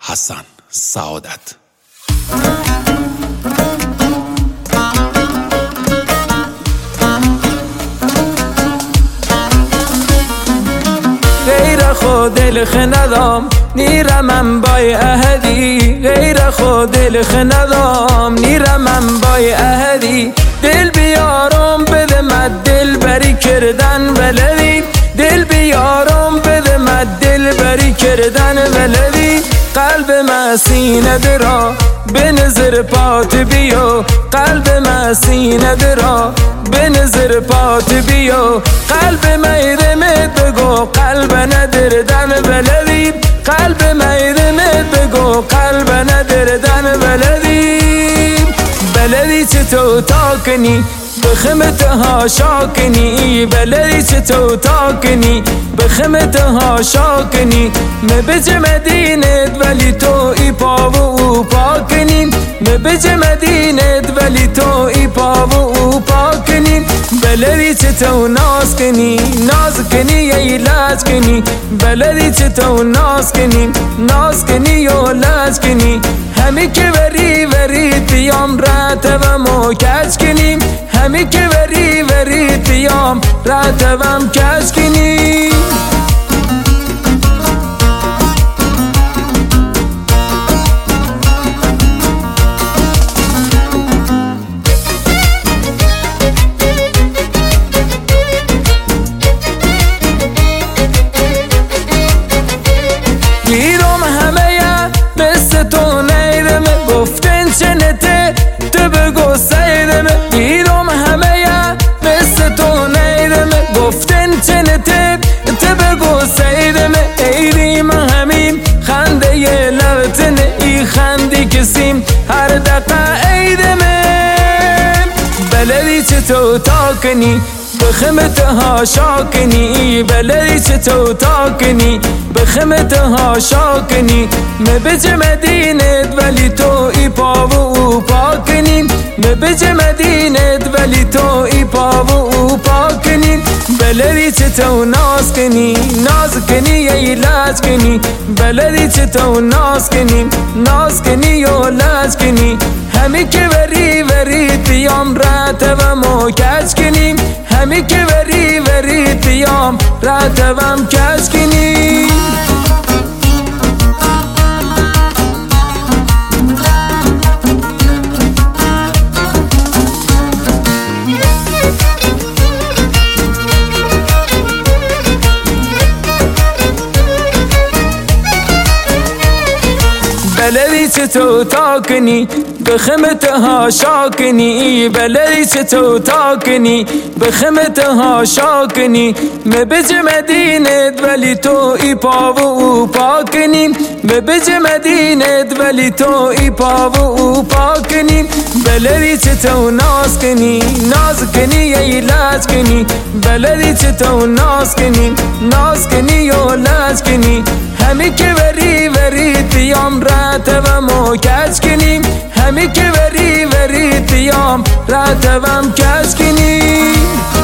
حسن سعادت. غیر خود دل ندام نیرم بای اهدی، غیر خود دل ندام نیرم بای اهدی. دل بیارم بده مد دل بری کردن ولدی، دل بیارم بده مد دل بری کردن ولدی. قلب ما سینه درا به نظر پات بیو، قلب ما سینه درا به نظر پات بیو. قلب میرمت بگو قلب ندردن ولدی، قلب میرمت بگو قلب ندردن ولدی. بلدی چه تو تاکنی بخمت ها شاکنی، بلدی چه تو تاکنی بخمت ها شاکنی. مبج مدینت ولی تو ای پا و او پاکنی، مبج مدینت ولی تو ای پا و او پاکنی. بلدی چه تو ناز کنی ناز کنی ای لاج کنی، بلدی چه تو ناز کنی ناز کنی و لاج کنی. همی که وری وری تیام راتوم و کج کنیم، همی که وری وری تیام راتوم کج کنیم. گیرم همه یا مثل تو نیرم گفتن چنته تو بگو سیرم. گیرم همه یا مثل تو نیرم گفتن چنته تو بگو سیرم. ایریم همین خنده ی لبتن ای خندی کسیم هر دقیقه ایدمه. بلدی چه تو تاکنی بخمت ها شاکنی، بلدی چه تو تاکنی بخمت ها شاکنی. مبج مدینت ولی تو ای پا و او پاکنی، مبج مدینت ولی تو ای پا و او پاکنی. بلدی چه تو ناز کنی ناز کنی ای لاج کنی، بلدی چه تو ناز کنی ناز کنی و لاج کنی. همی که وری وری تیام راتوم و کج کنیم، همی که وری وری تیام راتوم کج کنیم. بلدی چه تو تاکنی بخمت ها شاکنی، بلدی چه تو تاکنی بخمت ها شاکنی. مبج مدینت ولی تو ای پا و او پاکنی، مبج مدینت ولی تو ای پا و او پاکنی. بلدی چه تو ناز کنی ناز کنی ای لاج کنی، بلدی چه تو ناز کنی ناز کنی و لاج کنی. همی که وری وری تیام راتوم و کج کنیم، همی که وری وری تیام راتوم کج کنیم.